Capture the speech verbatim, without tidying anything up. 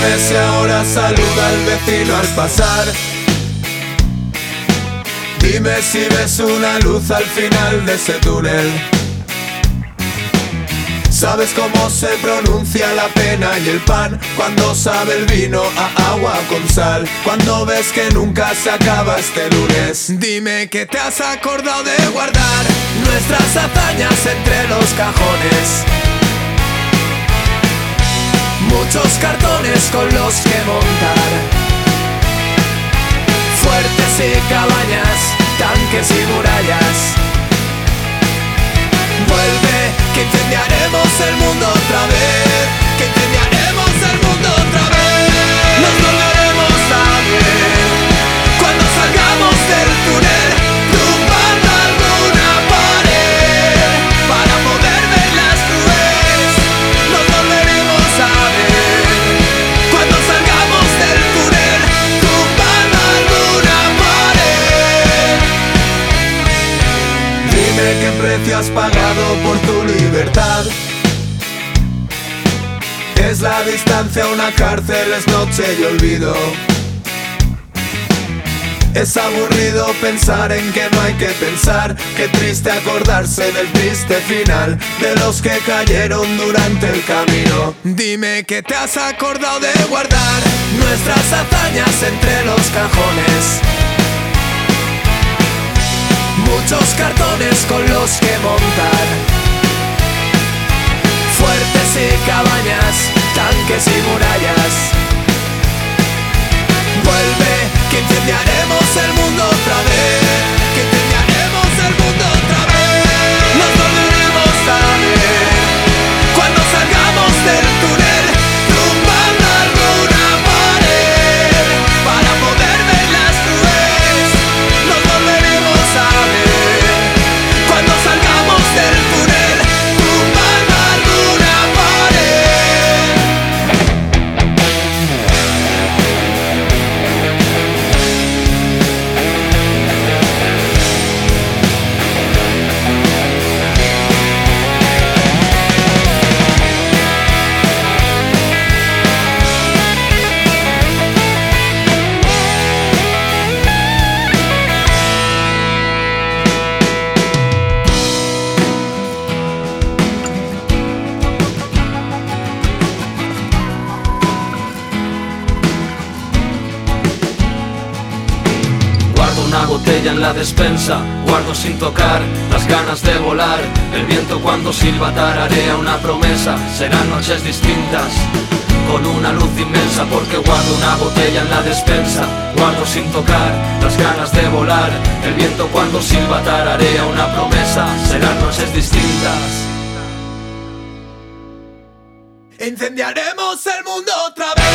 Dime si ahora saluda al vecino al pasar. Dime si ves una luz al final de ese túnel. ¿Sabes cómo se pronuncia la pena y el pan? Cuando sabe el vino a agua con sal. Cuando ves que nunca se acaba este lunes. Dime que te has acordado de guardar nuestras hazañas entre los cajones. Muchos cartones con los que montar. Fuertes y cabañas, tanques y murallas. Vuelve, que incendiaremos el mundo otra vez. Que incendiaremos el mundo otra vez. Nos volveremos a ver cuando salgamos del túnel, tumbando alguna pared para poder ver las nubes. Nos volveremos a ver cuando salgamos del túnel, tumbando alguna pared. Dime qué precio has pagado por tu libertad. Es la distancia a una cárcel, es noche y olvido. Es aburrido pensar en que no hay que pensar. Qué triste acordarse del triste final de los que cayeron durante el camino. Dime que te has acordado de guardar nuestras hazañas entre los cajones. Muchos cartones con los que montar. Fuertes y cabañas, tanques y murallas. Vuelve, que incendiaremos el mundo otra vez. Que incendiaremos el mundo otra vez. Nos volveremos a ver cuando salgamos del túnel, tumbando alguna pared para poder ver las nubes. Nos volveremos a ver cuando salgamos del túnel, tumbando alguna pared. Una botella en la despensa, guardo sin tocar las ganas de volar. El viento cuando silba tararea una promesa. Serán noches distintas con una luz inmensa, porque guardo una botella en la despensa, guardo sin tocar las ganas de volar. El viento cuando silba tararea una promesa. Serán noches distintas. Incendiaremos el mundo otra vez.